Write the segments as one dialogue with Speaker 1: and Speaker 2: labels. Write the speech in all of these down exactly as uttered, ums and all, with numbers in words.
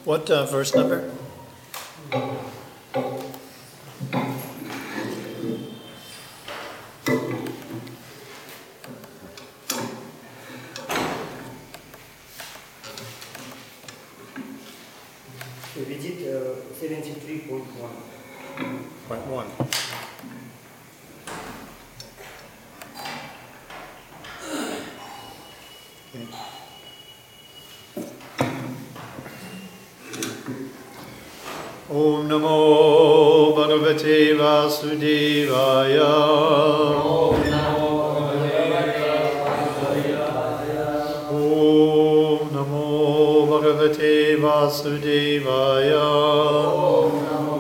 Speaker 1: What uh, verse number?
Speaker 2: We did uh, seventy-three point one.
Speaker 1: Point one. Om Namo Bhagavate Vasudevaya. Om Namo Bhagavate Vasudevaya. Om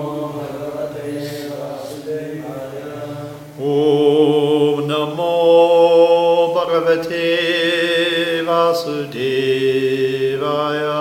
Speaker 1: Namo Bhagavate Vasudevaya.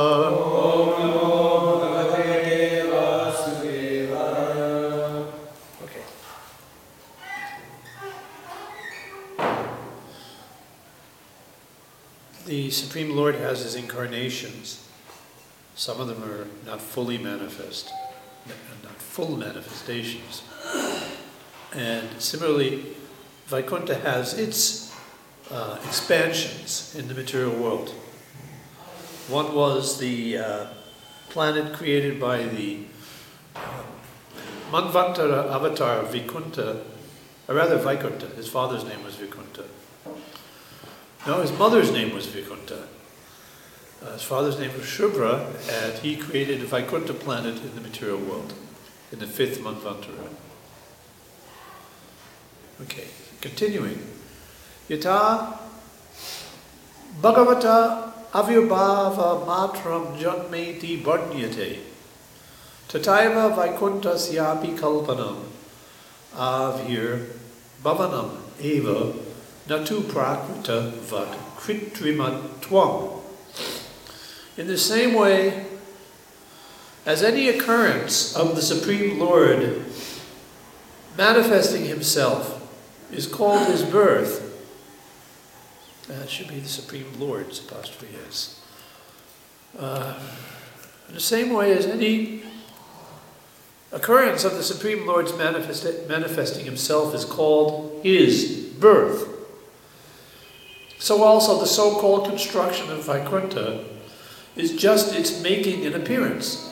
Speaker 1: The Supreme Lord has his incarnations. Some of them are not fully manifest, not full manifestations. And similarly, Vaikuntha has its uh, expansions in the material world. One was the uh, planet created by the uh, Manvantara avatar of Vaikuntha, or rather Vaikuntha. His father's name was Vaikuntha. No, his mother's name was Vaikuntha. Uh, his father's name was Shubhra, and he created a Vaikuntha planet in the material world, in the fifth Manvantara. Okay, continuing. Yata Bhagavata avirbhava matram janmeti bharnyate tataiva Vaikunthasyāpi kalpanam avir bhavanam eva natu prakrita vat kritrimatvam. In the same way as any occurrence of the Supreme Lord manifesting himself is called his birth, that should be the Supreme Lord's apostrophe S. Uh, in the same way as any occurrence of the Supreme Lord's manifest manifesting himself is called his birth, so also the so-called construction of Vaikuntha is just its making an appearance.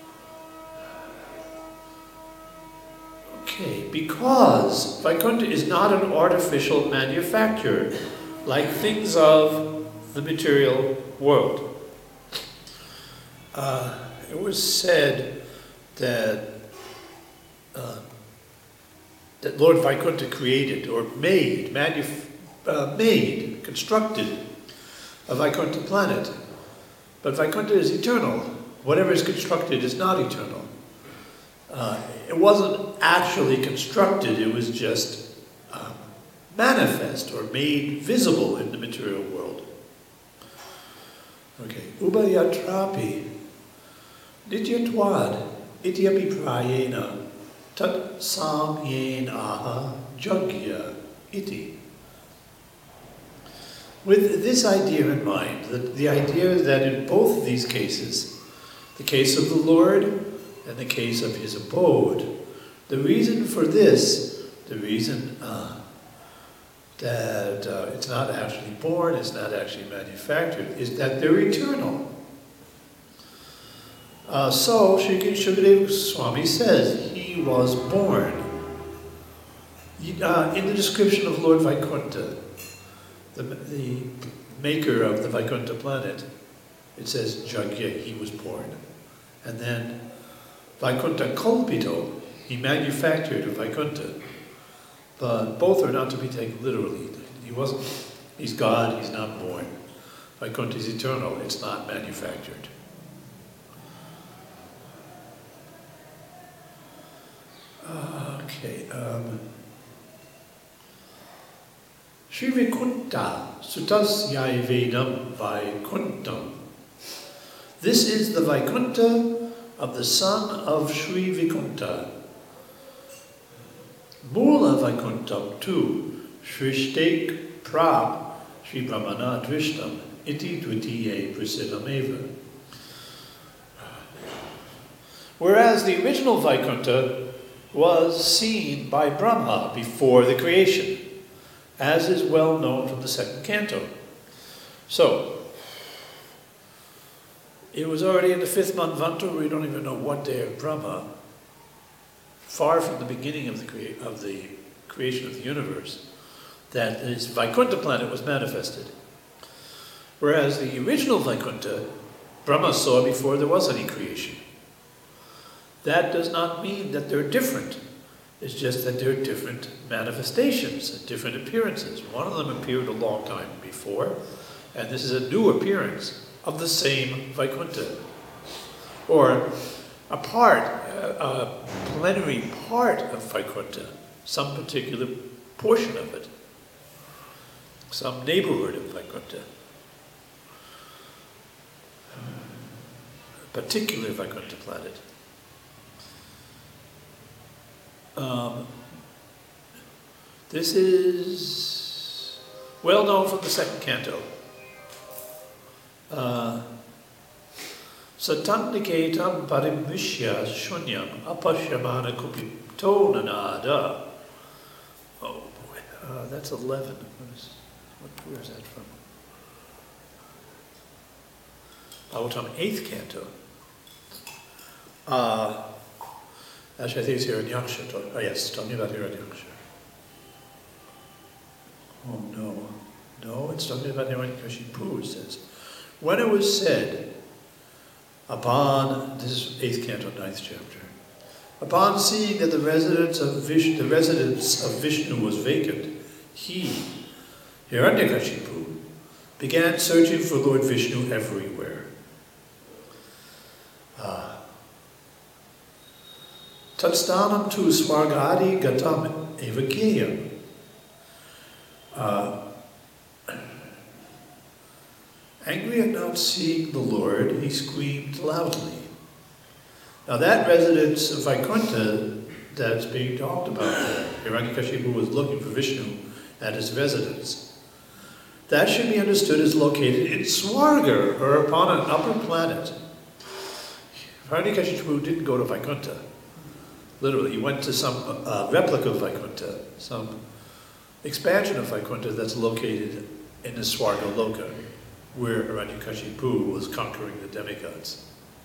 Speaker 1: Okay, because Vaikuntha is not an artificial manufacture like things of the material world. Uh, it was said that uh, that Lord Vaikuntha created or made, manuf uh, made, constructed a Vaikuntha planet. But Vaikuntha is eternal. Whatever is constructed is not eternal. Uh, it wasn't actually constructed, it was just um, manifest or made visible in the material world. Okay. Ubayatrapi Nityatwad Ityapiprayena Tat Samyen Aha Jagya Iti. With this idea in mind, the, the idea that in both of these cases, the case of the Lord and the case of his abode, the reason for this, the reason uh, that uh, it's not actually born, it's not actually manufactured, is that they're eternal. Uh, so, Shri Shukadeva Goswami says he was born. Uh, in the description of Lord Vaikuntha, the, the maker of the Vaikuntha planet, it says Jagya, he was born. And then Vaikuntha Kalpito, he manufactured a Vaikuntha. But both are not to be taken literally. He wasn't, he's God, he's not born. Vaikuntha is eternal, it's not manufactured. Okay. Um, Shri Vaikuntha Sutasya Vedam Vaikuntham. This is the Vaikuntha of the son of Shri Vaikuntha. Mula Vaikuntham tu Shrishtek Prab Shri Brahmana Drishtam Iti Dvitiye Prasidameva. Whereas the original Vaikuntha was seen by Brahma before the creation, as is well known from the second canto. So, it was already in the fifth Manvantara, we don't even know what day of Brahma, far from the beginning of the, crea- of the creation of the universe, that this Vaikuntha planet was manifested. Whereas the original Vaikuntha, Brahma saw before there was any creation. That does not mean that they're different. It's just that they're different manifestations, different appearances. One of them appeared a long time before, and this is a new appearance of the same Vaikuntha. Or a part, a, a plenary part of Vaikuntha, some particular portion of it, some neighborhood of Vaikuntha. A particular Vaikuntha planet. Um, this is well known from the second canto. Uh, Satanniketam parimvishya shunyam apashyamana kupito nanada. Oh boy, uh, that's eleven. What is, what, where is that from? Bhagavatam, eighth canto. Uh, Actually, I think it's Hiranyaksha. Oh yes, talking about Hiranyaksha. Oh no. No, it's talking about Hiranyakashipu, it says. When it was said, upon, this is eighth canto, ninth chapter, upon seeing that the residence of Vishnu, the residence of Vishnu was vacant, he, Hiranyakashipu, began searching for Lord Vishnu everywhere. Ah. Tatstanam tu swargadi gatam evakeyam. Uh, angry at not seeing the Lord, he screamed loudly. Now that residence of Vaikuntha that's being talked about there, Hiranyakashipu was looking for Vishnu at his residence. That should be understood as located in Swarga, or upon an upper planet. Hiranyakashipu didn't go to Vaikuntha. Literally, he went to some uh, replica of Vaikuntha, some expansion of Vaikuntha that's located in the Swarga Loka, where Hiranyakashipu was conquering the demigods.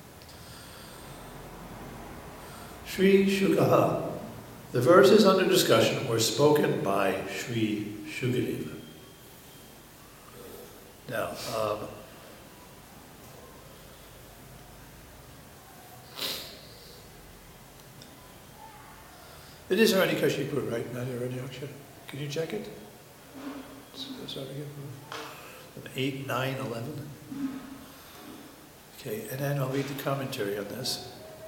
Speaker 1: Sri Shukaha. The verses under discussion were spoken by Sri Shukadeva. Now, um, it is Hiranyakashipu, right? Not Hiranyaksha. Can you check it? Sorry, eight, nine, eleven. Okay, and then I'll read the commentary on this.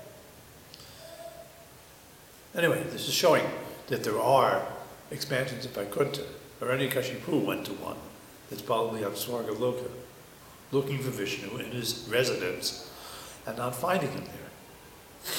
Speaker 1: Anyway, this is showing that there are expansions of Vaikuntha. Hiranyakashipu went to one. That's probably on Swarga Loka, looking for Vishnu in his residence and not finding him there.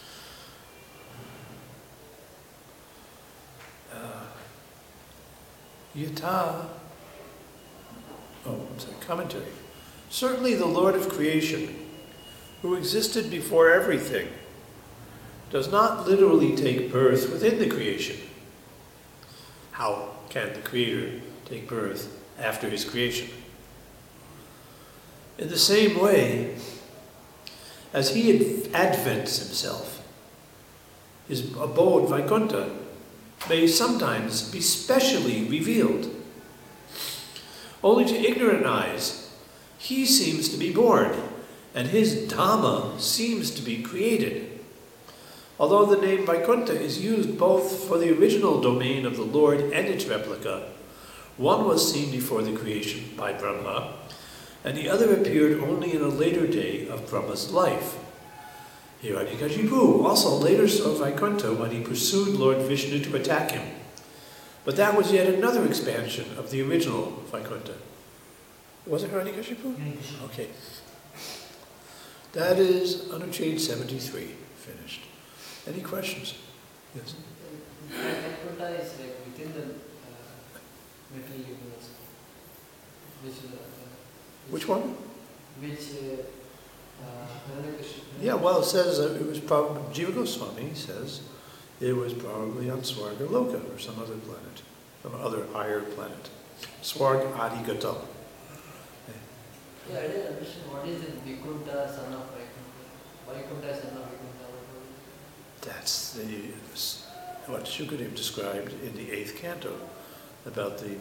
Speaker 1: Yata, oh, I'm sorry, commentary. Certainly the Lord of creation, who existed before everything, does not literally take birth within the creation. How can the Creator take birth after his creation? In the same way, as he advents himself, his abode Vaikuntha may sometimes be specially revealed. Only to ignorant eyes, he seems to be born, and his Dhamma seems to be created. Although the name Vaikuntha is used both for the original domain of the Lord and its replica, one was seen before the creation by Brahma, and the other appeared only in a later day of Brahma's life. Hiranyakashipu also later saw Vaikuntha when he pursued Lord Vishnu to attack him. But that was yet another expansion of the original Vaikuntha. Was it Hiranyakashipu? Okay. That is Anucheta seventy-three, finished. Any questions? Yes?
Speaker 3: Vaikuntha is like within the uh, material universe. Which, uh, which,
Speaker 1: Which one?
Speaker 3: Which uh, Hiranyakashipu.
Speaker 1: Yeah, well, it says uh, it was probably, Jiva Goswami says it was probably on Swarga Loka or some other planet, some other higher planet. Swarg Adi Gatam.
Speaker 3: Yeah, I didn't understand what is it, Vikunta, son of Vaikuntha. Vaikuntha, son of Vikunta. What was it?
Speaker 1: That's the, what Shukadev described in the eighth canto about the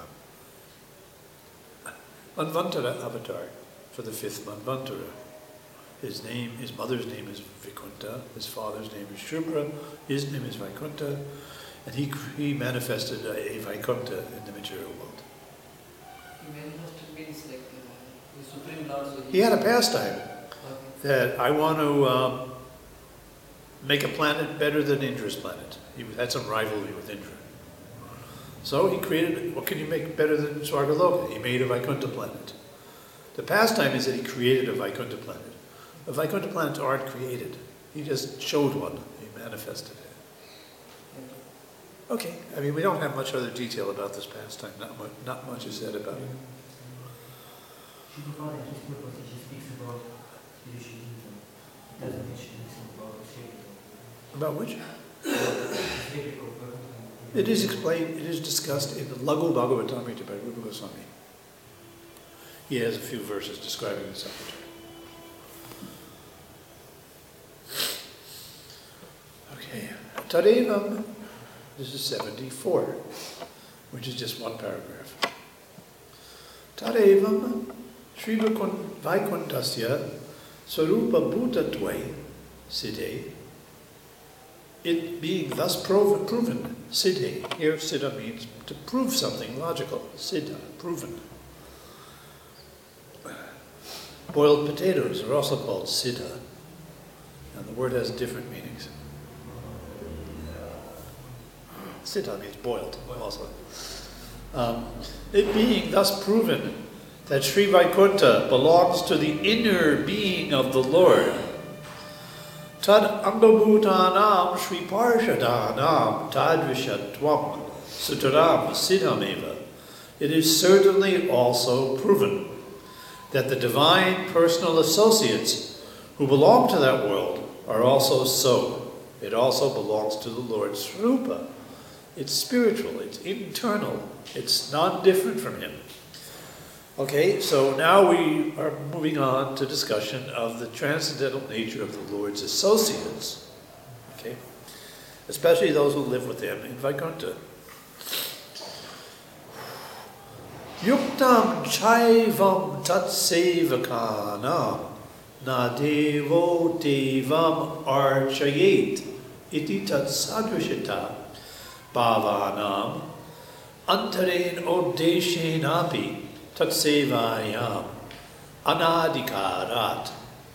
Speaker 1: uh, Manvantara avatar for the fifth Manvantara. His name, his mother's name is Vikunta, his father's name is Shubra, his name is Vaikuntha, and he, he manifested a, a Vaikuntha in the material world.
Speaker 3: He manifested means like uh, the Supreme Lord. So
Speaker 1: He had a pastime
Speaker 3: Okay.
Speaker 1: that I want to um, make a planet better than Indra's planet. He had some rivalry with Indra. So he created, what can you make better than Swargaloka? He made a Vaikuntha planet. The pastime is that he created a Vaikuntha planet. The Vaikuntha planets aren't created. He just showed one. He manifested it. Okay, I mean, we don't have much other detail about this pastime. Not much, not much is said about it.
Speaker 2: Shubhakar and his purpose, he speaks about spiritualism. He doesn't mention anything about the
Speaker 1: About which?
Speaker 2: sacred.
Speaker 1: It is explained, it is discussed in the Laghu Bhagavatamrita by Rupa Goswami. He has a few verses describing the subject. Okay, Tadevam, this is seventy-four, which is just one paragraph. Tadevam Sri Vaikuntasya Sarupa Bhutatve Siddhe. It being thus prov- proven, siddhe, here siddha means to prove something logical, siddha, proven. Boiled potatoes are also called siddha, and the word has different meanings. Siddha means boiled also. Um, it being thus proven that Sri Vaikuntha belongs to the inner being of the Lord, Tad Angabhutanam Sri Parshadanam Tadvishatvam Sutaram Siddhameva. It is certainly also proven that the divine personal associates who belong to that world are also so. It also belongs to the Lord's Swarupa. It's spiritual, it's internal, it's not different from him. Okay, so now we are moving on to discussion of the transcendental nature of the Lord's associates, okay, especially those who live with him in Vaikuntha. Yuktam chaivam tatsevakanam na devo devam archayet iti tatsadrishita bhavanam antaren odeshenapi tatsevayam anadikarat.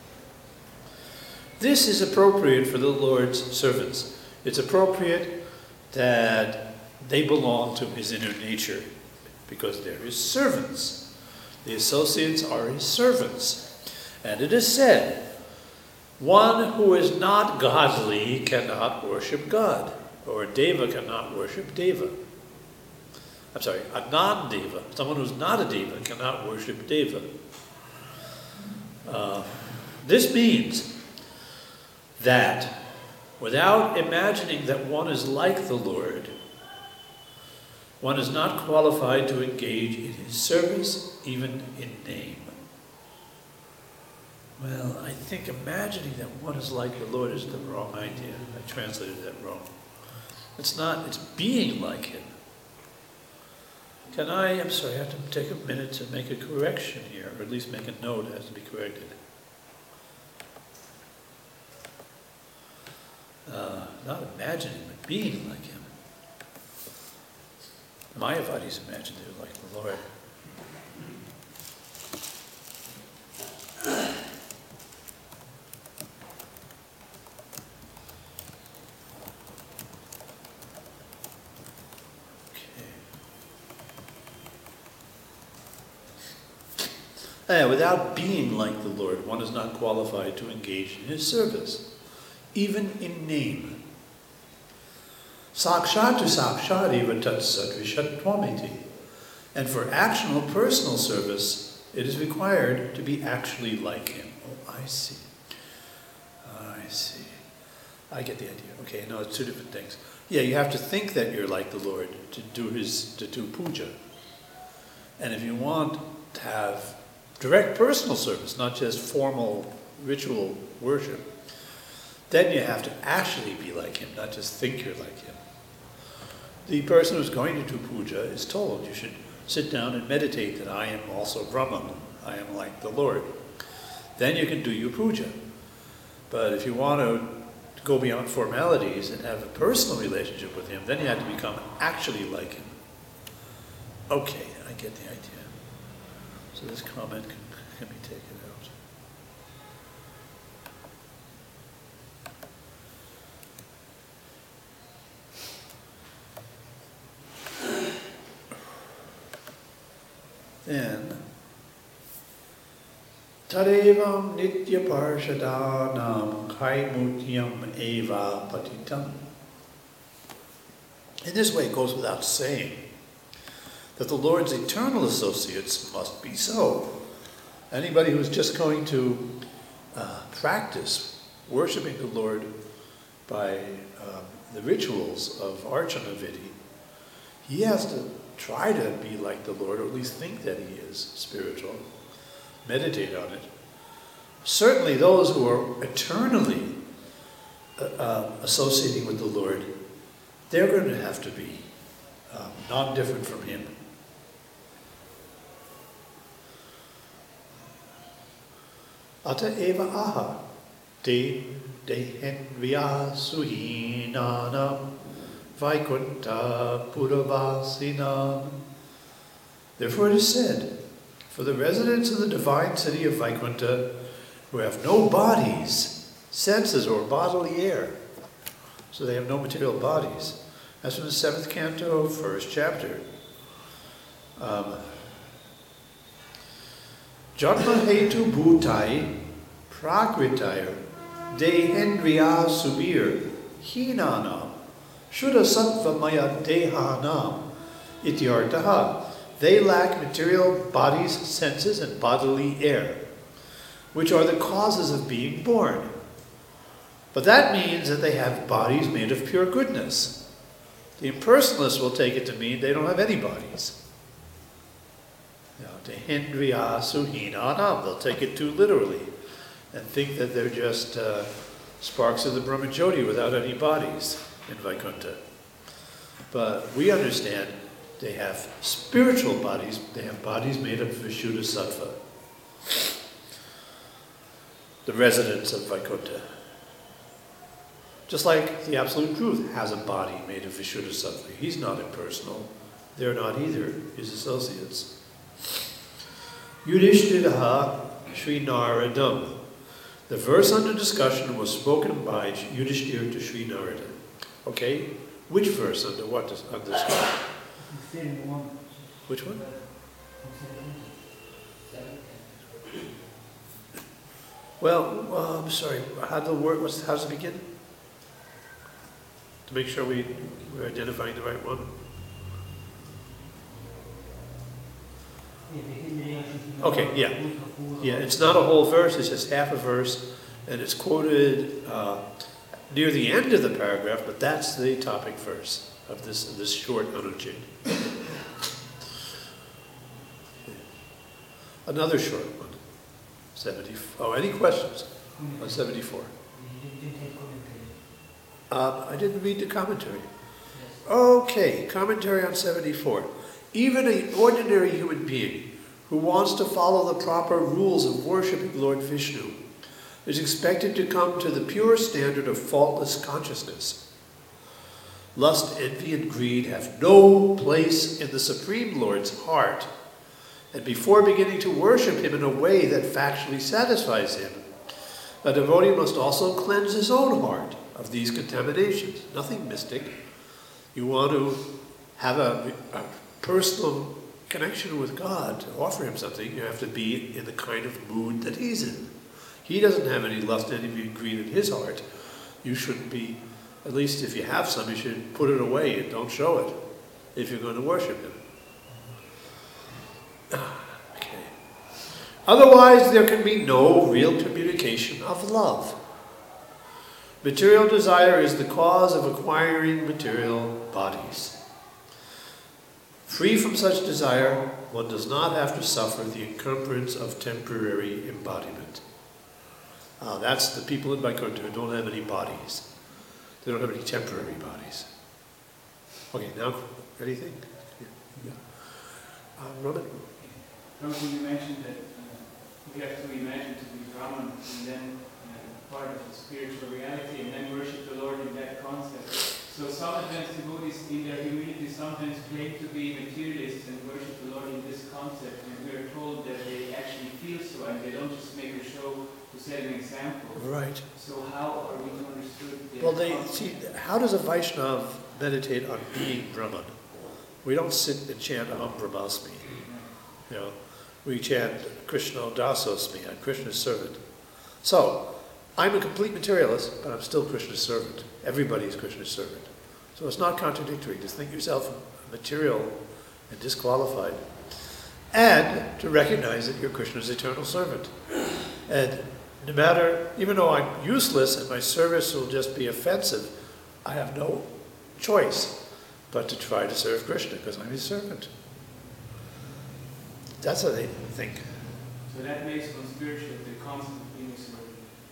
Speaker 1: This is appropriate for the Lord's servants. It's appropriate that they belong to his inner nature because they're his servants. The associates are his servants. And it is said, one who is not godly cannot worship God, or a deva cannot worship deva. I'm sorry, a non-deva, someone who's not a deva cannot worship deva. Uh, this means that without imagining that one is like the Lord, one is not qualified to engage in his service, even in name. Well, I think imagining that one is like the Lord is the wrong idea. I translated that wrong. It's not, it's being like him. Can I, I'm sorry, I have to take a minute to make a correction here, or at least make a note that has to be corrected. Uh, not imagining, but being like him. Mayavadis imagine they're like the Lord. Uh, without being like the Lord, one is not qualified to engage in his service, even in name. Sakshatu sakshati vatat sadvishattvamiti. And for actual personal service, It is required to be actually like him. Oh, I see. I see. I get the idea. Okay, no, it's two different things. Yeah, you have to think that you're like the Lord to do his, to do puja. And if you want to have direct personal service, not just formal ritual worship, then you have to actually be like him, not just think you're like him. The person who's going to do puja is told you should sit down and meditate that I am also Brahman, I am like the Lord. Then you can do your puja. But if you want to go beyond formalities and have a personal relationship with him, then you have to become actually like him. Okay, I get the idea. So this comment can, can be taken out. Then, Tadevam nitya parshadanam kaimutyam eva patitam. In this way, it goes without saying that the Lord's eternal associates must be so. Anybody who's just going to uh, practice worshiping the Lord by um, the rituals of Archana Vidhi, he has to try to be like the Lord, or at least think that he is spiritual. Meditate on it. Certainly those who are eternally uh, uh, associating with the Lord, they're going to have to be um, not different from him. Ata eva aha de dehenvya suhinanam Vaikunta Puravasinam. Therefore it is said, for the residents of the divine city of Vaikunta, who have no bodies, senses, or bodily air, so they have no material bodies. That's from the seventh canto, first chapter. Um, Janma hetu bhutai prakritaya dehendriya subir hinanam Shuddha sattva maya dehanam ityartaha. They lack material bodies, senses, and bodily air, which are the causes of being born. But that means that they have bodies made of pure goodness. The impersonalists will take it to mean they don't have any bodies. Dehendriya suhinanam. They'll take it too literally and think that they're just uh, sparks of the Brahmajyoti without any bodies in Vaikuntha. But we understand they have spiritual bodies, they have bodies made of Vishuddha Sattva, the residents of Vaikuntha. Just like the Absolute Truth has a body made of Vishuddha Sattva. He's not impersonal, they're not either, his associates. Yudhishthiraha Sri Naradam. The verse under discussion was spoken by Yudhishthira to Sri Narada. Okay, which verse under what is under discussion? Which one? Well, uh, I'm sorry. How the word was? How does it begin? To make sure we we're identifying the right one. Okay, yeah, yeah. It's not a whole verse. It's just half a verse, and it's quoted uh, near the end of the paragraph. But that's the topic verse of this this short Anuchit. Another short one. Seventy. Oh, any questions on seventy-four? Uh, I didn't read the commentary. Okay, commentary on seventy-four. Even an ordinary human being who wants to follow the proper rules of worshipping Lord Vishnu is expected to come to the pure standard of faultless consciousness. Lust, envy, and greed have no place in the Supreme Lord's heart, and before beginning to worship him in a way that factually satisfies him, a devotee must also cleanse his own heart of these contaminations. Nothing mystic. You want to have a, a personal connection with God, to offer him something, you have to be in the kind of mood that he's in. He doesn't have any lust, envy, and greed in his heart. You shouldn't be, at least if you have some, you should put it away and don't show it if you're going to worship him. Okay. Otherwise, there can be no real communication of love. Material desire is the cause of acquiring material bodies. Free from such desire, one does not have to suffer the encumbrance of temporary embodiment. Uh, that's the people in Vaikuntha who don't have any bodies. They don't have any temporary bodies. Okay, now, anything? Yeah. Uh, Roman?
Speaker 4: Roman, you mentioned that uh, we have to imagine to be Brahman and then uh, part of the spiritual reality and then worship the Lord in that concept. So some advanced devotees in their humility sometimes claim to be materialists and worship the Lord in this concept, and we are told that they actually feel so and they don't just make a show to set an example.
Speaker 1: Right.
Speaker 4: So how are we to understand their
Speaker 1: Well, they
Speaker 4: concept?
Speaker 1: see, how does a Vaishnava meditate on being Brahman? We don't sit and chant Aham Brahmasmi. You know, we chant Krishna Dasosmi, I'm Krishna's servant. So, I'm a complete materialist, but I'm still Krishna's servant. Everybody is Krishna's servant. So it's not contradictory to think yourself material and disqualified, and to recognize that you're Krishna's eternal servant. And no matter, even though I'm useless and my service will just be offensive, I have no choice but to try to serve Krishna because I'm his servant. That's how they think.
Speaker 4: So that makes one spiritual, the concept of being a servant.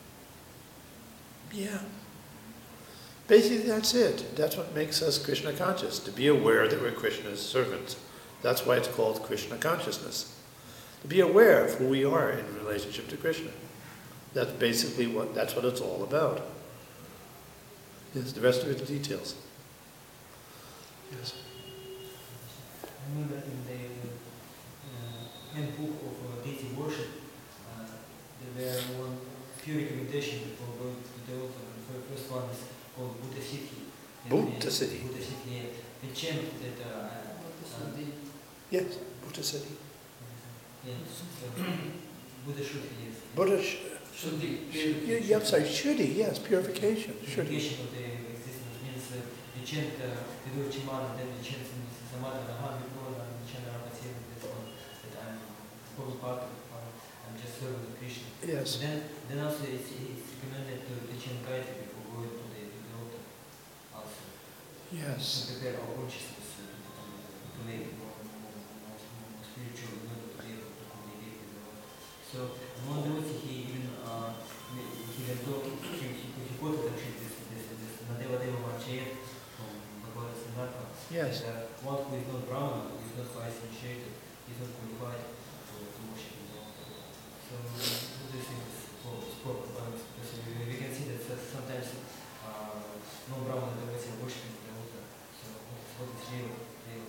Speaker 1: Yeah. Basically, that's it. That's what makes us Krishna conscious, to be aware that we're Krishna's servants. That's why it's called Krishna consciousness. To be aware of who we are in relationship to Krishna. That's basically what, that's what it's all about. Yes, the rest of it, the details. Yes.
Speaker 2: I remember in the uh, handbook of uh, deity worship, uh, there were one few recommendations for going to the altar. The first one is called Buddha Siddhi.
Speaker 1: Buddha Siddhi.
Speaker 2: Buddha Siddhi, yeah. They chant that. Uh, uh,
Speaker 1: Yes, Buddha Siddhi.
Speaker 2: yeah, so, Buddha Shuddhi, yes.
Speaker 1: Buddha sh-
Speaker 3: Shuddhi.
Speaker 1: yeah, yeah, I'm sorry, Shuddhi, yes, purification. Shuddhi.
Speaker 2: Purification of the existence means uh, they chant uh, they do Chimana, then they chant Samadha, Naham, Vipura, and Chandra Rapasya, that's one that I'm whole part of. Uh, I'm just serving the Krishna.
Speaker 1: Yes.
Speaker 2: Then, then also it's, it's recommended to, to chant Gayatri before going to the, to the altar. Also, to
Speaker 1: Yes.
Speaker 2: prepare our consciousness uh, to, to, to make it more, more, more, more spiritual in order to be able to communicate with the Lord. So, one devotee, he even, uh, he even told, he, he, he quoted actually this, this, this Nadeva Deva Marchev from Bhagavad Siddhartha.
Speaker 1: Yes.
Speaker 2: That uh, one who is not Brahman, who is not quite initiated, is not qualified to, to worship in the altar. So, what do you think is spoke about? Because we, we can see that sometimes uh, non-Brahman devotees are worshiping the altar. So, what is real? real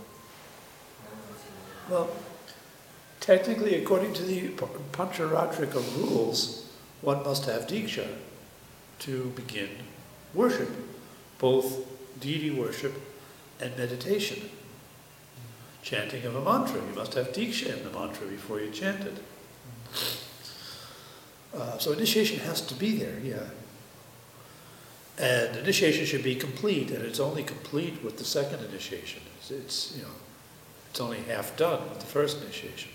Speaker 1: Well, technically, according to the Pancharatrika rules, one must have Diksha to begin worship, both deity worship and meditation. Chanting of a mantra, you must have Diksha in the mantra before you chant it. Uh, so initiation has to be there, yeah. And initiation should be complete, and it's only complete with the second initiation. It's, it's you know, it's only half done with the first initiation.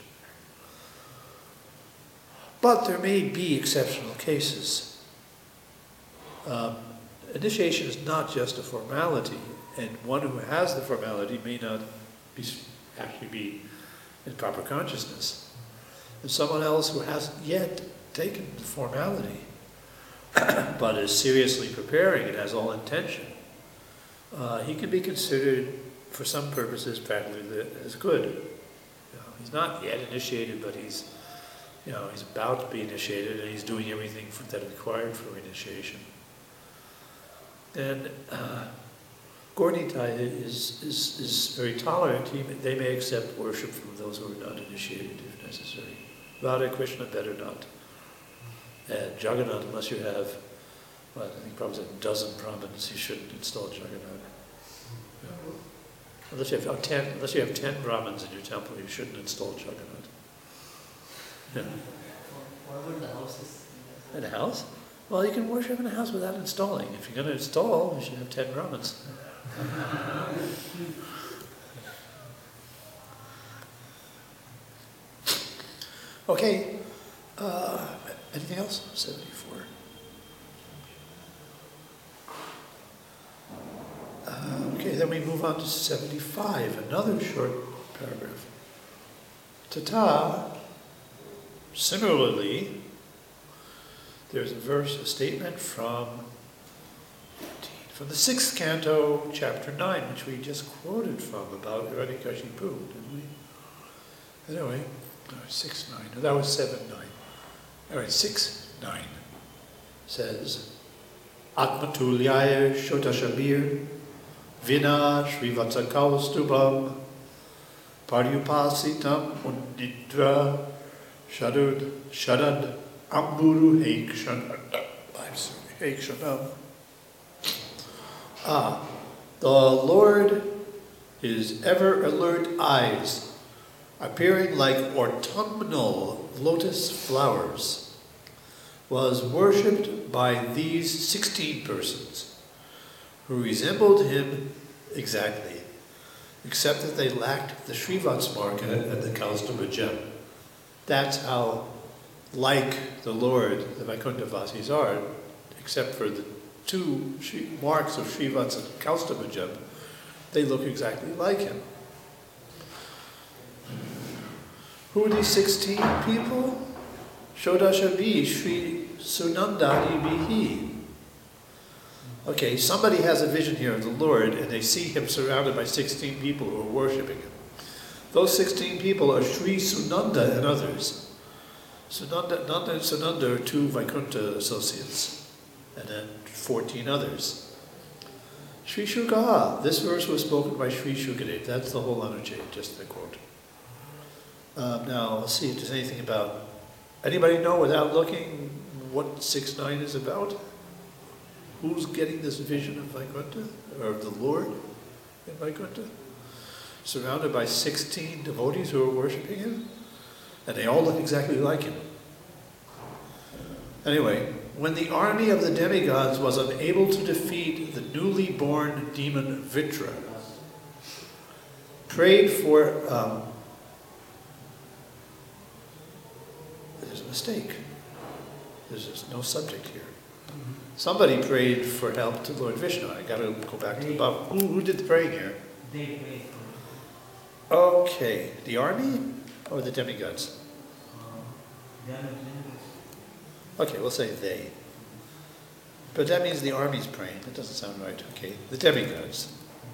Speaker 1: But there may be exceptional cases. Um, initiation is not just a formality, and one who has the formality may not be, actually be in proper consciousness. And someone else who hasn't yet taken the formality, but is seriously preparing and has all intention, uh, he can be considered, for some purposes, practically as good. You know, he's not yet initiated, but he's, you know, he's about to be initiated, and he's doing everything for, that is required for initiation. And uh, Gaura-Nitai is, is, is very tolerant. He, they may accept worship from those who are not initiated if necessary. Radha Krishna better not. And Jagannath, unless you have, well, I think probably a dozen Brahmins, you shouldn't install Jagannath. Yeah. Unless you have oh, ten, unless you have ten Brahmins in your temple, you shouldn't install Jagannath. Yeah.
Speaker 3: What about the houses?
Speaker 1: In a house? Well, you can worship in a house without installing. If you're going to install, you should have ten Brahmins. Okay, Uh, anything else? seventy-four. Uh, okay, then we move on to seventy-five, another short paragraph. Tata, similarly, there's a verse, a statement from from the sixth canto, chapter nine, which we just quoted from about Hiranyakashipu, didn't we? Anyway, uh, six, nine, no, that was seven, nine. All right, six, nine says, Atmatulyaya Shotashabir Vina Srivatsakaustubam Paryupasitam Undidra Shadud Shadad Amburu Heikshanam. I'm sorry, Heikshanam. Ah, the Lord, his ever alert eyes, appearing like autumnal lotus flowers, was worshipped by these sixteen persons, who resembled him exactly, except that they lacked the Srivats mark and the Kaustubha gem. That's how like the Lord the Vaikuntha-vasis are, except for the two marks of Srivats and Kaustubha gem. They look exactly like him. Who are these sixteen people? Shodashabi Sri Sunandari Bihi. Okay, somebody has a vision here of the Lord and they see him surrounded by sixteen people who are worshipping him. Those sixteen people are Sri Sunanda and others. Sunanda, Nanda and Sunanda are two Vaikuntha associates, and then fourteen others. Sri Shuka, this verse was spoken by Sri Shukadev. That's the whole Anuchet, just the quote. Um, now, let's see if there's anything about, anybody know without looking what six nine is about? Who's getting this vision of Vaikuntha, or of the Lord in Vaikuntha? Surrounded by sixteen devotees who are worshipping him, and they all look exactly like him. Anyway, when the army of the demigods was unable to defeat the newly born demon Vitra, prayed for, um, there's a mistake. There's just no subject here. Somebody prayed for help to Lord Vishnu. I got to go back to the Bible. Who, who did the praying here?
Speaker 2: They prayed for
Speaker 1: Okay, the army or the demigods?
Speaker 2: them.
Speaker 1: Okay, we'll say they. But that means the army's praying. That doesn't sound right. Okay, the demigods.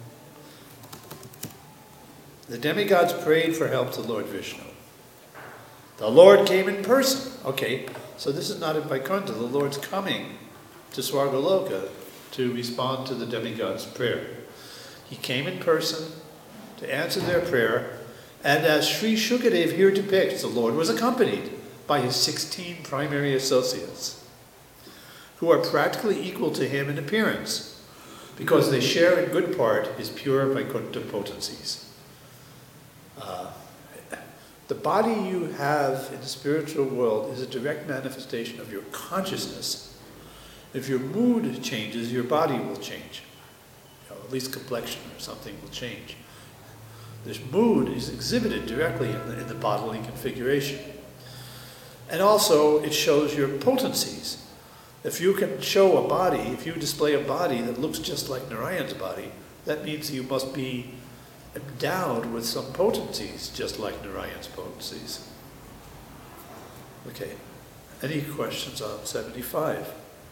Speaker 1: The demigods prayed for help to Lord Vishnu. The Lord came in person. Okay, so this is not in Vaikuntha. The Lord's coming to Swargaloka to respond to the demigods' prayer. He came in person to answer their prayer, and as Sri Shukadev here depicts, the Lord was accompanied by his sixteen primary associates, who are practically equal to him in appearance, because they share in good part his pure Vaikuntha potencies. Uh, the body you have in the spiritual world is a direct manifestation of your consciousness. If your mood changes, your body will change. You know, at least complexion or something will change. This mood is exhibited directly in the, in the bodily configuration. And also, it shows your potencies. If you can show a body, if you display a body that looks just like Narayan's body, that means you must be endowed with some potencies, just like Narayan's potencies. Okay. Any questions on seventy-five?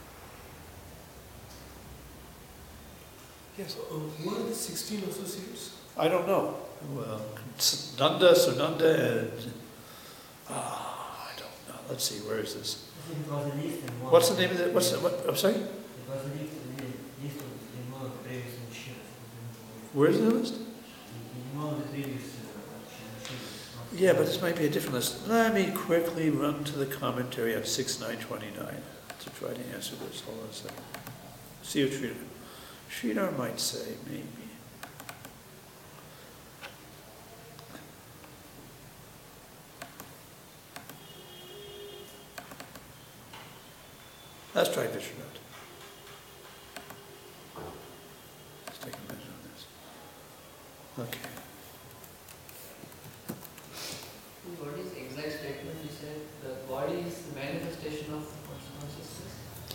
Speaker 5: Yes, uh, what are the sixteen associates?
Speaker 1: I don't know. Well, Nanda, Sunanda, and ah, I don't know. Let's see. Where is this?
Speaker 2: It was a list in one.
Speaker 1: What's the name of the? What's the? What? I'm sorry.
Speaker 2: It was a list, list in one of the previous machines.
Speaker 1: Where's the list?
Speaker 2: In one of the previous machines.
Speaker 1: Yeah, but this might be a different list. Let me quickly run to the commentary on six nine twenty-nine to try to answer this. Hold on a second. See what Sridhar, Sridhar might say, maybe. Let's try Vishwanath. Let's take a minute on this. Okay.
Speaker 3: What is the exact statement you said? The God body is the manifestation of consciousness?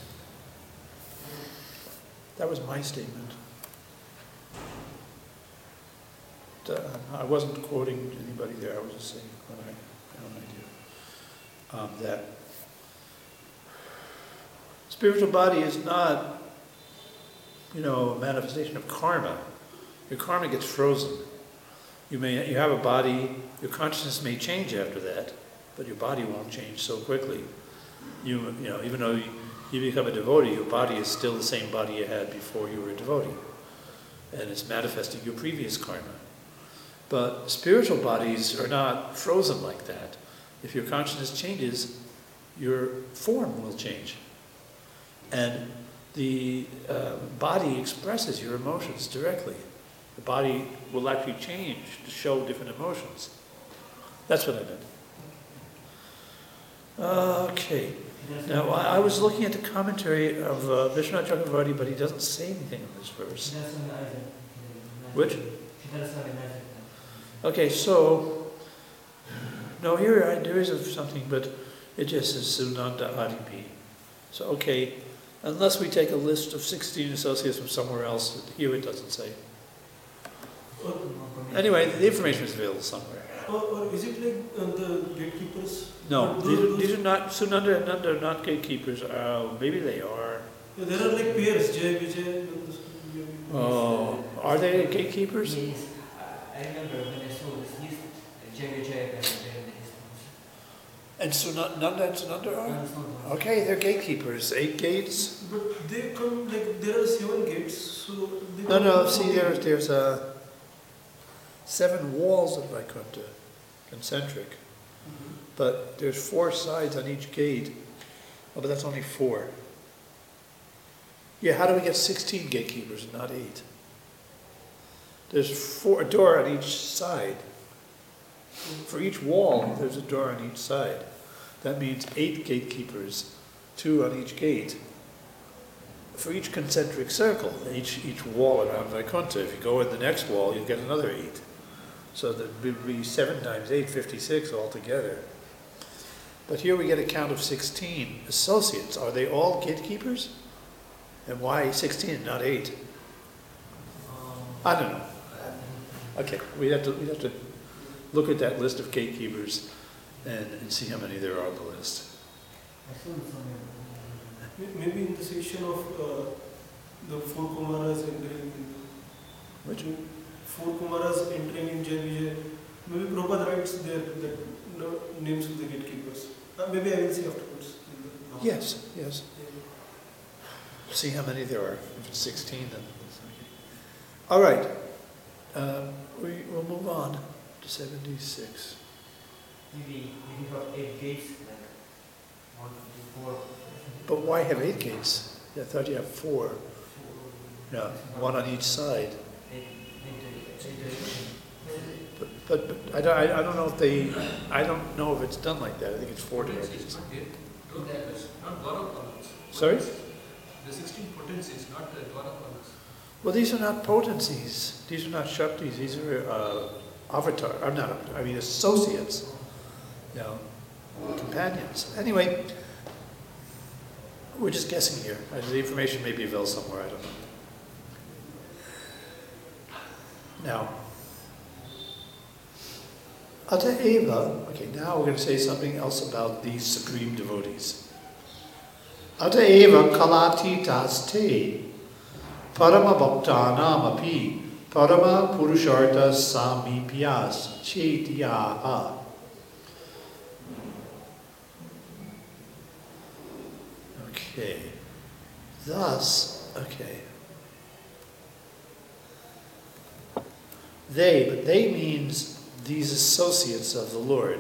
Speaker 1: That was my statement. Uh, I wasn't quoting anybody there, I was just saying what I, my own idea. Um, that spiritual body is not, you know, a manifestation of karma. Your karma gets frozen. You may, you have a body, your consciousness may change after that, but your body won't change so quickly. You, you know, even though you, you become a devotee, your body is still the same body you had before you were a devotee. And it's manifesting your previous karma. But spiritual bodies are not frozen like that. If your consciousness changes, your form will change. And the uh, body expresses your emotions directly. The body will actually change to show different emotions. That's what I meant. Uh, okay. Now, I, I was looking at the commentary of uh, Vishwanath Chakravarti, but he doesn't say anything in this verse. Which? Okay, so, no, here I, there is something, but it just says Sunanda Adipi. So, okay, unless we take a list of sixteen associates from somewhere else, here it doesn't say. Anyway, the information is available somewhere.
Speaker 5: Or, or is it like uh, the gatekeepers?
Speaker 1: No,
Speaker 5: Those-
Speaker 1: these are,
Speaker 5: those-
Speaker 1: these are not, Sunanda and Nanda are not gatekeepers. Uh, maybe they are.
Speaker 5: Yeah, there are like pairs, Jay, Vijay.
Speaker 1: Oh, are they gatekeepers?
Speaker 2: Yes. I remember when I saw this list, Jay Vijay and there in the list.
Speaker 1: And Sunanda, Nanda and Sunanda
Speaker 2: No,
Speaker 1: are?
Speaker 2: it's not one.
Speaker 1: Okay, they're gatekeepers. Eight gates.
Speaker 5: But they come like there are seven gates, so they
Speaker 1: No,
Speaker 5: come
Speaker 1: no,
Speaker 5: from
Speaker 1: see,
Speaker 5: the-
Speaker 1: there's, there's uh, seven walls of Vaikuntha, concentric.
Speaker 5: Mhm.
Speaker 1: But there's four sides on each gate. Oh, but that's only four. Yeah, how do we get sixteen gatekeepers and not eight? There's four, a door on each side. For each wall, there's a door on each side. That means eight gatekeepers, two on each gate. For each concentric circle, each, each wall around Vaikuntha, if you go in the next wall, you'll get another eight. So that would be seven times eight, fifty-six altogether. But here we get a count of sixteen associates. Are they all gatekeepers? And why sixteen and not eight?
Speaker 2: Um,
Speaker 1: I don't know. Okay, we have to we have to look at that list of gatekeepers and, and see how many there are on the list.
Speaker 2: I saw it somewhere.
Speaker 5: May- Maybe in the section of uh, the four Kumaras entering in
Speaker 1: Which?
Speaker 5: four Kumaras entering in Jai Vijay, maybe Prabhupada writes there that no, names of the gatekeepers. Uh, maybe I will see afterwards. in the-
Speaker 1: Yes, yes. See how many there are. If it's sixteen, then it's okay. All right. Um, we will move on to seventy-six.
Speaker 2: Maybe we can have eight gates, like one, two, four.
Speaker 1: But why have eight gates? I thought you have four.
Speaker 2: four.
Speaker 1: No, one on each side.
Speaker 2: Eight, eight, eight, eight.
Speaker 1: But, but, but I don't, I, I don't know if they, I don't know if it's done like that. I think it's four directions.
Speaker 6: Not Dwarapalas.
Speaker 1: Sorry?
Speaker 6: The sixteen potencies, not the Dwarapalas.
Speaker 1: Well, these are not potencies. These are not Shaktis. These are uh, avatar. I'm not. I mean, associates. You know, companions. Anyway, we're just guessing here. Uh, The information may be available somewhere. I don't know. Now, Ata Eva. Okay, now we're going to say something else about these supreme devotees. Ata Eva kalatitas te. Parama bhaktanam api parama purusharta samipyas chetyaha. Okay. Thus, okay. They, but they means these associates of the Lord.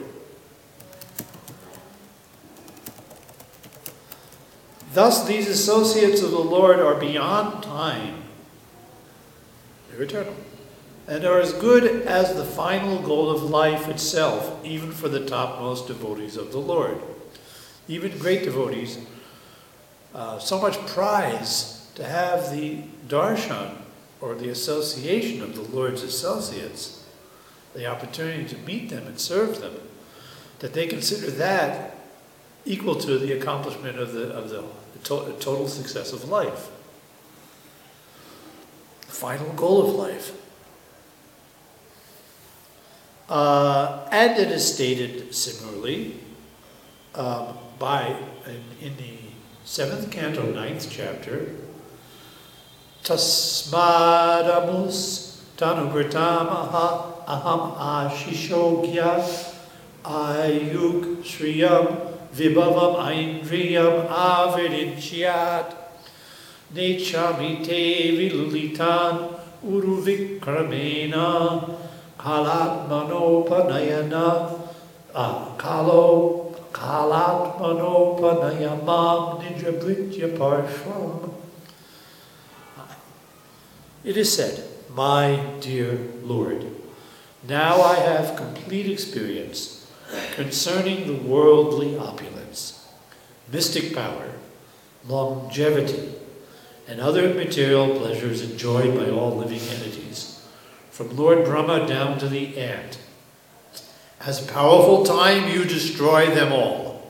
Speaker 1: Thus, these associates of the Lord are beyond time. They're eternal. And are as good as the final goal of life itself, even for the topmost devotees of the Lord. Even great devotees, uh, so much prize to have the darshan, or the association of the Lord's associates, the opportunity to meet them and serve them, that they consider that equal to the accomplishment of the, of the to- total success of life. The final goal of life. Uh, and it is stated similarly um, by, in, in the seventh canto, ninth chapter, Tasmadamus Tanugratamaha Aham Ashishogya Ayuk Shriyam Vibhavam Aindriyam Avidinchyat Nechamite Vilulitan Uruvikramena Kalatmanopanayana ah, Kalo Kalatmanopanayamam Nijabritya Parshvam. It is said, my dear Lord, now I have complete experience concerning the worldly opulence, mystic power, longevity, and other material pleasures enjoyed by all living entities, from Lord Brahma down to the ant. As powerful time, you destroy them all.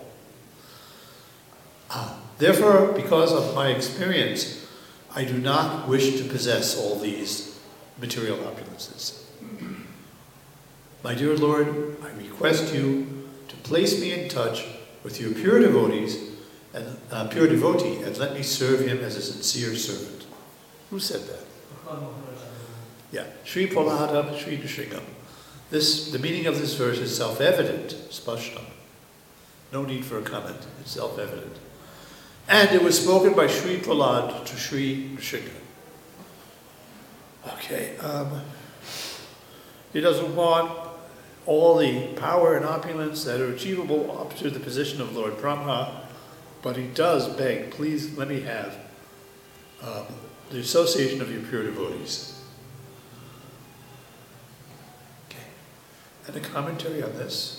Speaker 1: Ah, therefore, because of my experience, I do not wish to possess all these material opulences. My dear Lord, I request you to place me in touch with your pure devotees and uh, pure devotee, and let me serve him as a sincere servant. Who said that? Yeah, Sri Prahlada, Sri Nrsimha. This, the meaning of this verse is self-evident, spashtam. No need for a comment, it's self-evident. And it was spoken by Sri Prahlad to Sri Nrsimha. Okay, um, he doesn't want all the power and opulence that are achievable up to the position of Lord Brahma, but he does beg, please let me have um, the association of your pure devotees. Okay, and a commentary on this.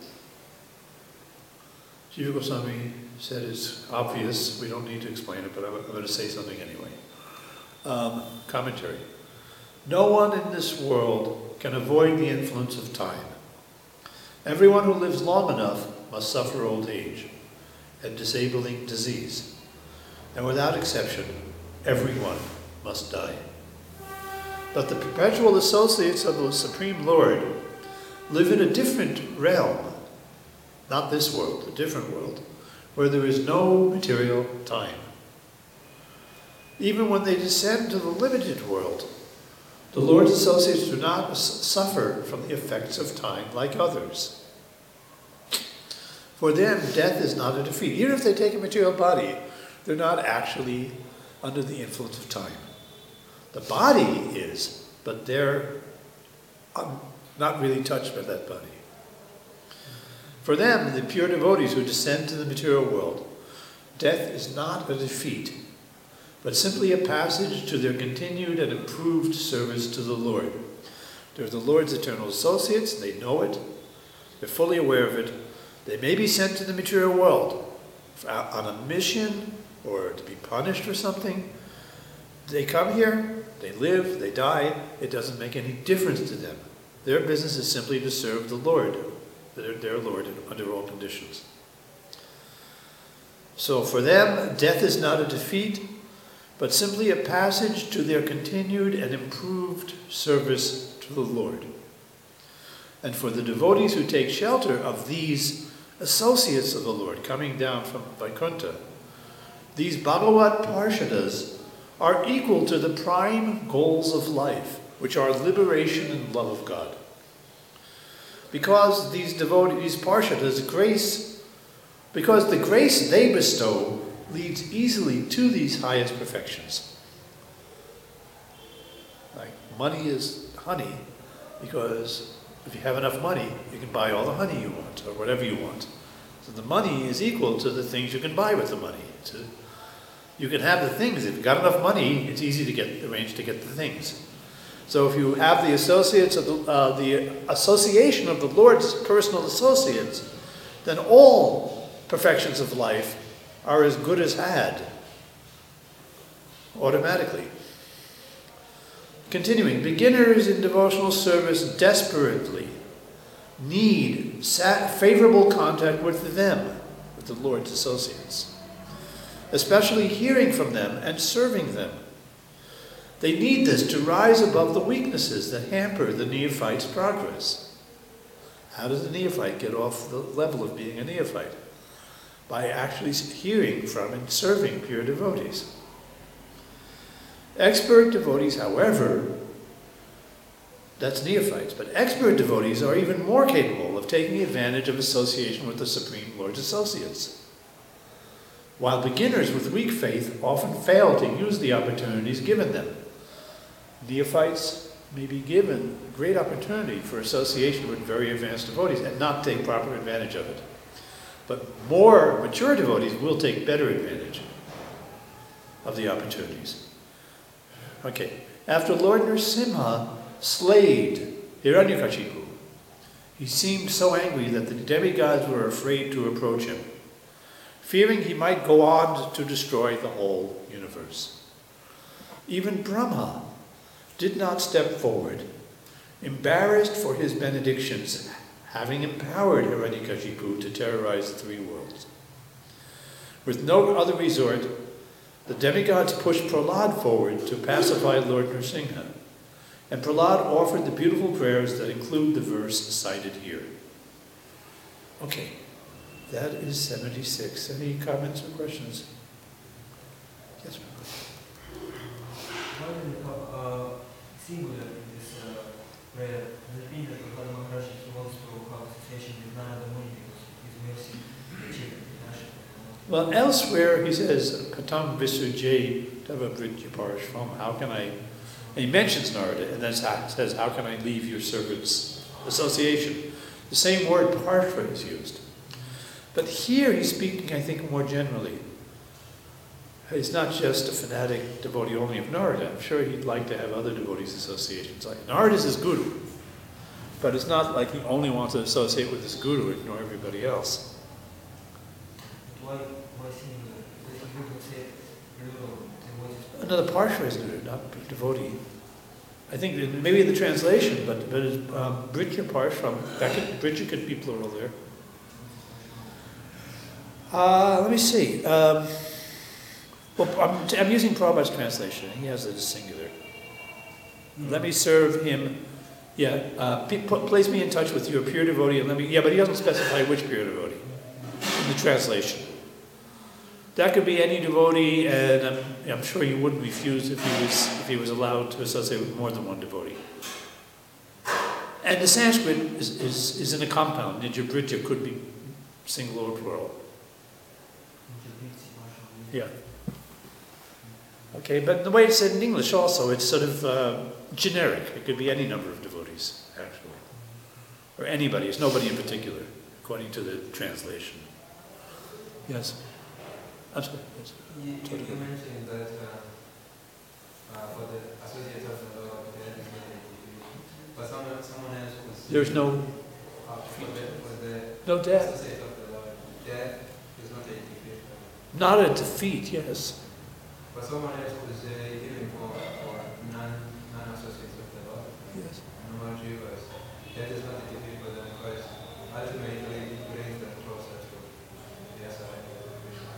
Speaker 1: Jiva Goswami said it's obvious, we don't need to explain it, but I'm, I'm going to say something anyway. Um, commentary. No one in this world can avoid the influence of time. Everyone who lives long enough must suffer old age and disabling disease. And without exception, everyone must die. But the perpetual associates of the Supreme Lord live in a different realm. Not this world, a different world, where there is no material time. Even when they descend to the limited world, the Lord's associates do not suffer from the effects of time like others. For them, death is not a defeat. Even if they take a material body, they're not actually under the influence of time. The body is, but they're um, not really touched by that body. For them, the pure devotees who descend to the material world, death is not a defeat, but simply a passage to their continued and improved service to the Lord. They're the Lord's eternal associates, they know it, they're fully aware of it. They may be sent to the material world on a mission or to be punished or something. They come here, they live, they die, it doesn't make any difference to them. Their business is simply to serve the Lord, their, their Lord under all conditions. So for them, death is not a defeat, but simply a passage to their continued and improved service to the Lord. And for the devotees who take shelter of these associates of the Lord coming down from Vaikuntha, these Bhagavat Parshadas are equal to the prime goals of life, which are liberation and love of God. Because these devotees, these Parshadas, grace, because the grace they bestow leads easily to these highest perfections. Like money is honey, because if you have enough money, you can buy all the honey you want, or whatever you want. So the money is equal to the things you can buy with the money. It's a, you can have the things. If you've got enough money, it's easy to get arrange to get the things. So if you have the associates of the, uh, the association of the Lord's personal associates, then all perfections of life are as good as had, automatically. Continuing, beginners in devotional service desperately need favorable contact with them, with the Lord's associates, especially hearing from them and serving them. They need this to rise above the weaknesses that hamper the neophyte's progress. How does the neophyte get off the level of being a neophyte? By actually hearing from and serving pure devotees. Expert devotees, however, that's neophytes, but expert devotees are even more capable of taking advantage of association with the Supreme Lord's associates. While beginners with weak faith often fail to use the opportunities given them, neophytes may be given great opportunity for association with very advanced devotees and not take proper advantage of it. But more mature devotees will take better advantage of the opportunities. Okay, after Lord Nrsimha slayed Hiranyakashipu, he seemed so angry that the demigods were afraid to approach him, fearing he might go on to destroy the whole universe. Even Brahma did not step forward, embarrassed for his benedictions, having empowered Hiranyakashipu to terrorize the three worlds. With no other resort, the demigods pushed Prahlad forward to pacify Lord Nrsimha, and Prahlad offered the beautiful prayers that include the verse cited here. Okay, that is seventy-six. Any comments or questions? Yes, ma'am.
Speaker 2: Why do you have uh, singular in this uh, prayer? Does it mean that Prahlad Maharaj wants to have association with Narada Muni because his mercy achieved international?
Speaker 1: Well, elsewhere he says, Katam Visujay Tava Brityaparshvam, how can I, and he mentions Narada, and then says, how can I leave your servant's association? The same word parshva is used. But here he's speaking, I think, more generally. He's not just a fanatic devotee only of Narada. I'm sure he'd like to have other devotees' associations. Like Narada's his guru, but it's not like he only wants to associate with his guru and ignore everybody else.
Speaker 2: Why, why singular? Because he would say plural devotees.
Speaker 1: Another parshva is neuter, not devotee. I think that maybe in the translation, but but it's, um, Britya parshva, that could, Britya could be plural there. Uh, let me see. Um, well, I'm, I'm using Prabhupada's translation. He has it as singular. Mm-hmm. Let me serve him. Yeah, uh, p- put, place me in touch with your pure devotee, and let me. Yeah, but he doesn't specify which pure devotee in the translation. That could be any devotee, and I'm, I'm sure you wouldn't refuse if he was if he was allowed to associate with more than one devotee. And the Sanskrit is is, is in a compound. Nijabritya could be single or plural. Yeah. Okay, but the way it's said in English also, it's sort of uh, generic. It could be any number of devotees, actually. Or anybody. It's nobody in particular, according to the translation. Yes? I'm sorry. Yes.
Speaker 7: You, you, you mentioned that uh, uh, for the associates of the Lord, there is no identification. But someone, someone else was...
Speaker 1: There's no...
Speaker 7: Uh, for the, for the
Speaker 1: No death.
Speaker 7: associate of the Lord, death is not identification.
Speaker 1: Not a defeat, yes.
Speaker 7: But someone else was uh, giving for, for non, non-associates of the Lord,
Speaker 1: Yes.
Speaker 7: no non-Jews. That is not a defeat for them because ultimately it brings them closer to the aside of Krishna.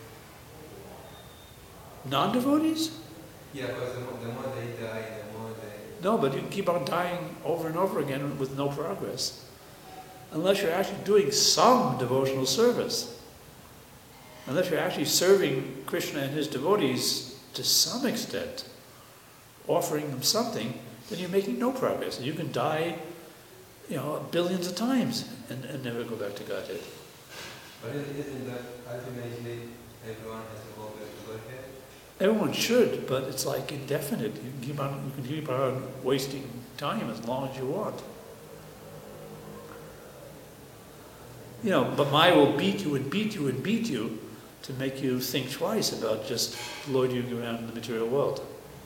Speaker 1: Non-devotees?
Speaker 7: Yeah, because the more, the more they die, the more they...
Speaker 1: No, but you keep on dying over and over again with no progress. Unless you're actually doing some devotional service. Unless you're actually serving Krishna and his devotees to some extent, offering them something, then you're making no progress. And you can die, you know, billions of times and, and never go back to Godhead.
Speaker 7: But isn't that ultimately everyone has to go back to Godhead?
Speaker 1: Everyone should, but it's like indefinite. You can keep on, you can keep on wasting time as long as you want. You know, but Maya will beat you and beat you and beat you to make you think twice about just loitering around in the material world.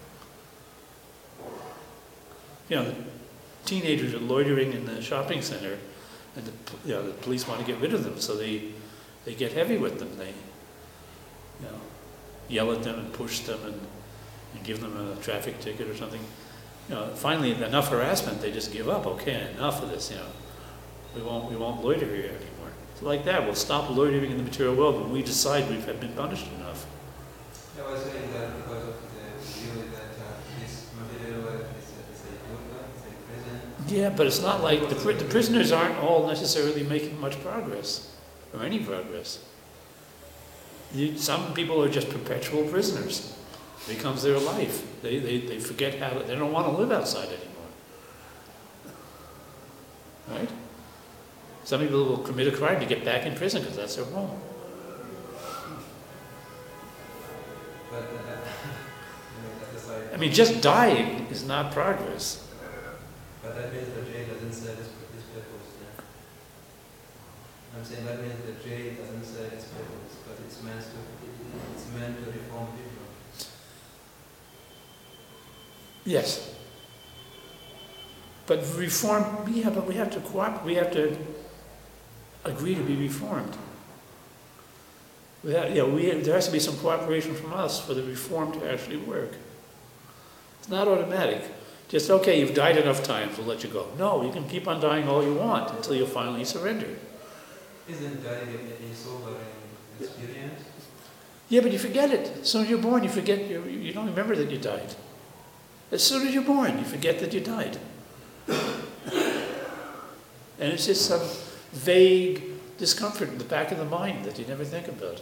Speaker 1: You know, teenagers are loitering in the shopping center, and the, you know, the police want to get rid of them, so they they get heavy with them. They, you know, yell at them and push them and, and give them a traffic ticket or something. You know, finally, enough harassment, they just give up. Okay, enough of this. You know, we won't we won't loiter here anymore. like that. We'll stop loitering in the material world when we decide we've been punished enough.
Speaker 7: I was saying that because of the view that uh, this material world is, uh, is a durga, it's a prison.
Speaker 1: Yeah, but it's not like the, pri- the prisoners aren't all necessarily making much progress, or any progress. You, some people are just perpetual prisoners. It becomes their life. They, they, they forget how to, they don't want to live outside anymore. Right? Some people will commit a crime to get back in prison because that's their home.
Speaker 7: But uh, you know, that's aside.
Speaker 1: I mean, just dying is not progress.
Speaker 7: But that means the jail doesn't serve its its purpose. Yeah? I'm saying that means the jail doesn't serve its purpose, but it's meant to it's meant to reform people.
Speaker 1: Yes. But reform, yeah, but we have to cooperate, we have to agree to be reformed. We have, you know, we, there has to be some cooperation from us for the reform to actually work. It's not automatic. Just, okay, you've died enough times, we'll let you go. No, you can keep on dying all you want until you finally surrender.
Speaker 7: Isn't dying a sobering experience?
Speaker 1: Yeah, but you forget it. As soon as you're born, you forget, you, you don't remember that you died. As soon as you're born, you forget that you died. And it's just some vague discomfort in the back of the mind that you never think about.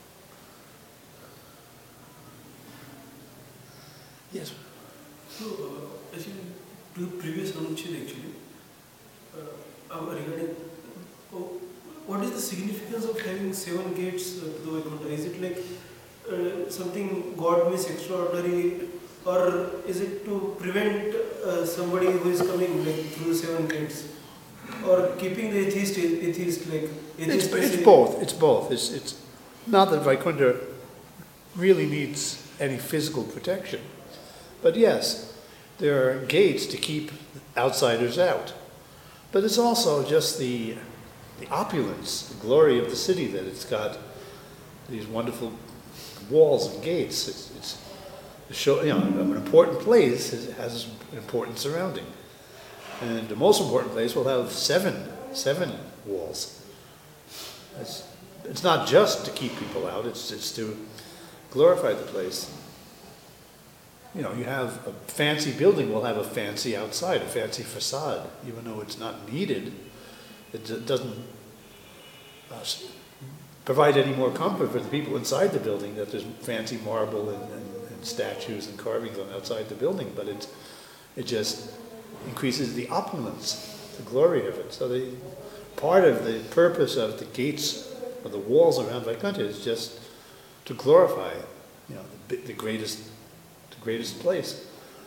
Speaker 1: Yes?
Speaker 5: So, uh, as you to the previous Anuchit actually, uh, uh, regarding oh, what is the significance of having seven gates uh, to the Vaikuntha? Is it like uh, something God means extraordinary, or is it to prevent uh, somebody who is coming like through the seven gates, or keeping the atheist atheist like
Speaker 1: It's,
Speaker 5: atheist?
Speaker 1: it's both. It's both. It's, it's not that Vaikuntha really needs any physical protection. But yes, there are gates to keep outsiders out. But it's also just the, the opulence, the glory of the city, that it's got these wonderful walls and gates. It's, it's to show, you know, an important place has, has an important surrounding. And the most important place will have seven, seven walls. It's, it's not just to keep people out, it's, it's to glorify the place. You know, you have a fancy building will have a fancy outside, a fancy facade, even though it's not needed. It d- doesn't uh, provide any more comfort for the people inside the building that there's fancy marble and, and, and statues and carvings on outside the building, but it, it just increases the opulence, the glory of it. So the part of the purpose of the gates or the walls around Vaikuntha is just to glorify, you know, the, the greatest greatest place.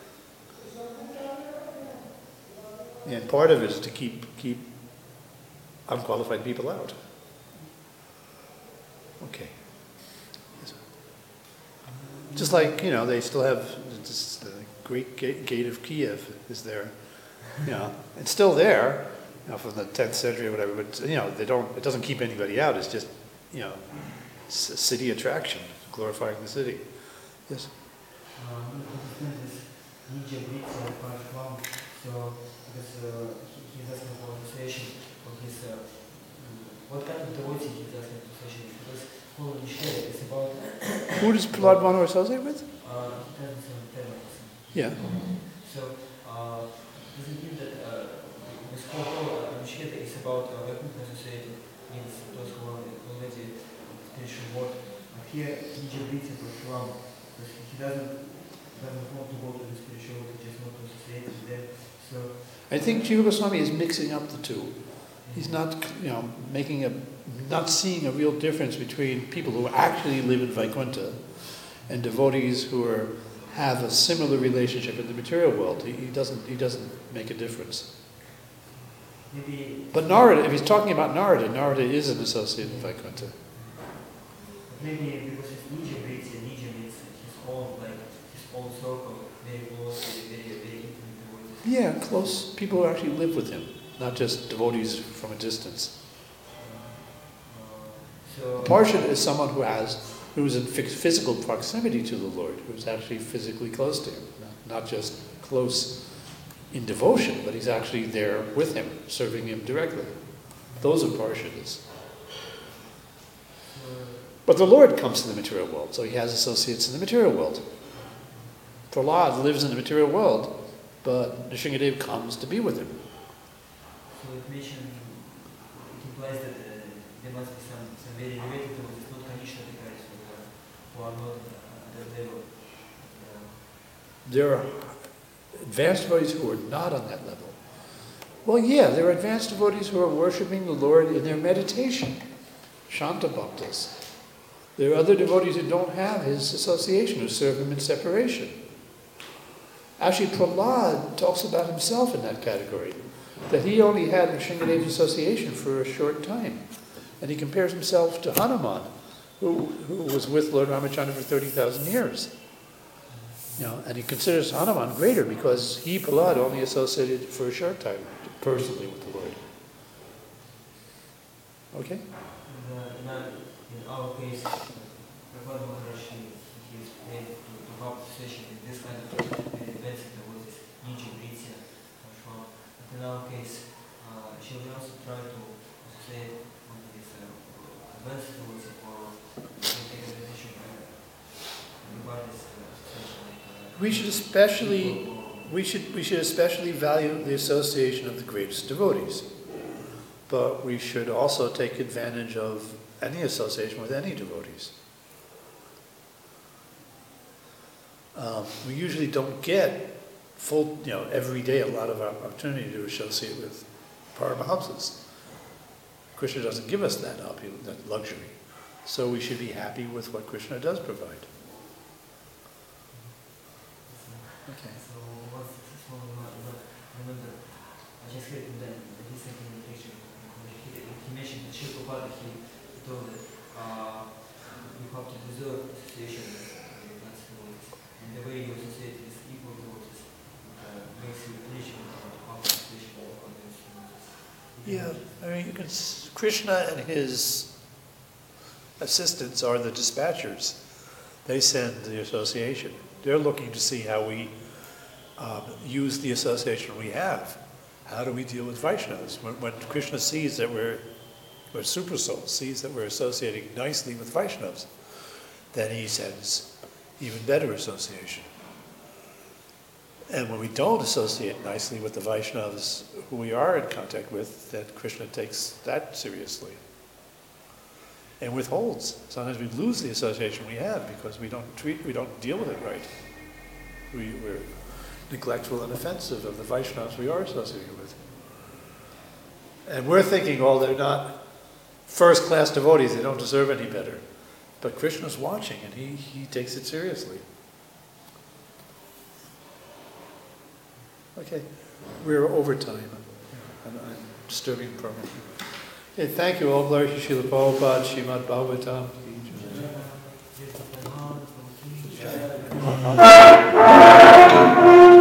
Speaker 1: And part of it is to keep keep unqualified people out. Okay. Yes. Just like, you know, they still have this, the great gate, gate of Kiev is there. You know, it's still there, you know, from the tenth century or whatever, but, you know, they don't, it doesn't keep anybody out. It's just, you know, it's a city attraction, glorifying the city. Yes?
Speaker 2: Uh, understand this Ninja Brits uh, part one. So, because uh, he, he's asking for association of his, uh, what kind of devotee he's asking for association? Because whole Nishkaya is about.
Speaker 1: Who does Prahlad want to associate with?
Speaker 2: Uh, he doesn't say ten.
Speaker 1: Yeah.
Speaker 2: So, uh, does it mean that uh, this whole whole Nishkaya is about uh, Vaikuntha associated, means those who are already spiritual world? But here, Ninja Brits is part one, because he doesn't. doesn't want to go to the spirituality, just want to associate with them. So
Speaker 1: I think Jiva Goswami is mixing up the two. He's not, you know, making a, not seeing a real difference between people who actually live in Vaikuntha and devotees who are, have a similar relationship in the material world. He, he doesn't, he doesn't make a difference.
Speaker 2: maybe.
Speaker 1: But Narada, if he's talking about Narada, Narada is an associate of Vaikuntha.
Speaker 2: Maybe because it's Ninja Brits and Ninja means his own, like his own circle, very close, very, very, very intimate devotees.
Speaker 1: Yeah, close people who actually live with him, not just devotees from a distance.
Speaker 2: Uh, so.
Speaker 1: Parshad is someone who has, who's in physical proximity to the Lord, who's actually physically close to him, not, not just close in devotion, but he's actually there with him, serving him directly. Those are Parshadas. But the Lord comes to the material world, so he has associates in the material world. Prahlad lives in the material world, but Nrsingadev comes to be with him.
Speaker 2: So it mention, it implies that uh, there must be some, some very elevated devotees, not Kanishna devotees, who are not at that level. Uh,
Speaker 1: There are advanced devotees who are not on that level. Well, yeah, there are advanced devotees who are worshiping the Lord in their meditation, Shanta Bhaktas. There are other devotees who don't have his association, who serve him in separation. Actually, Prahlad talks about himself in that category, that he only had Nrsingadev's association for a short time. And he compares himself to Hanuman, who, who was with Lord Ramachandra for thirty thousand years. You know, and he considers Hanuman greater because he, Prahlad, only associated for a short time personally with the Lord. Okay?
Speaker 2: And, uh, in, our, in our case, Prabhupada Maharaj, he he is able to, to have association with this kind of very advanced devotees, Niji, Britya, Ashwan. But in our case, uh, shall we also try to associate with this uh, advanced devotees or take a meditation regard this uh, association? Like, uh,
Speaker 1: We should especially we should we should especially value the association of the greatest devotees. But we should also take advantage of any association with any devotees. Um, we usually don't get full, you know, every day a lot of opportunity to associate with Paramahamsas. Krishna doesn't give us that, that luxury. So we should be happy with what Krishna does provide. Okay.
Speaker 2: So once this one, remember, I just heard in the, the recent invitation, he, he mentioned that Sri Prabhupada, he, he told that uh, you have to deserve association with advanced devotees. And the way you associate with equal devotees uh, makes you eligible to have association with advanced devotees.
Speaker 1: Yeah, I mean, you can, s- Krishna and his assistants are the dispatchers. They send the association. They're looking to see how we um, use the association we have. How do we deal with Vaishnavas? When, when Krishna sees that we're, we're super souls, sees that we're associating nicely with Vaishnavas, then he sends even better association. And when we don't associate nicely with the Vaishnavas who we are in contact with, then Krishna takes that seriously and withholds. Sometimes we lose the association we have because we don't treat, we don't deal with it right. We, we're neglectful and offensive of the Vaishnavas we are associated with. And we're thinking, oh, they're not first-class devotees, they don't deserve any better. But Krishna's watching and he, he takes it seriously. Okay, we're over time. I'm, I'm disturbing the program. Okay, thank you all. Glory to Srila Prabhupada, Srimad Bhagavatam. Ki jai.